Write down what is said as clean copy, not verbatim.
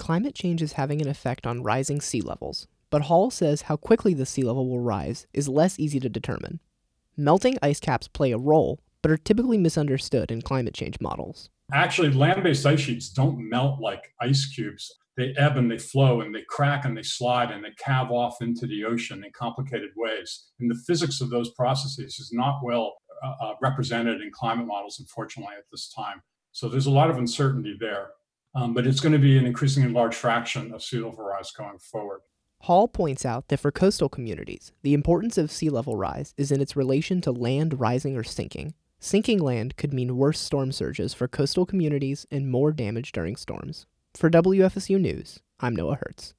climate change is having an effect on rising sea levels, but Hall says how quickly the sea level will rise is less easy to determine. Melting ice caps play a role, but are typically misunderstood in climate change models. Actually, land-based ice sheets don't melt like ice cubes. They ebb and they flow and they crack and they slide and they calve off into the ocean in complicated ways. And the physics of those processes is not well represented in climate models, unfortunately, at this time. So there's a lot of uncertainty there. But it's going to be an increasingly large fraction of sea level rise going forward. Hall points out that for coastal communities, the importance of sea level rise is in its relation to land rising or sinking. Sinking land could mean worse storm surges for coastal communities and more damage during storms. For WFSU News, I'm Noah Hertz.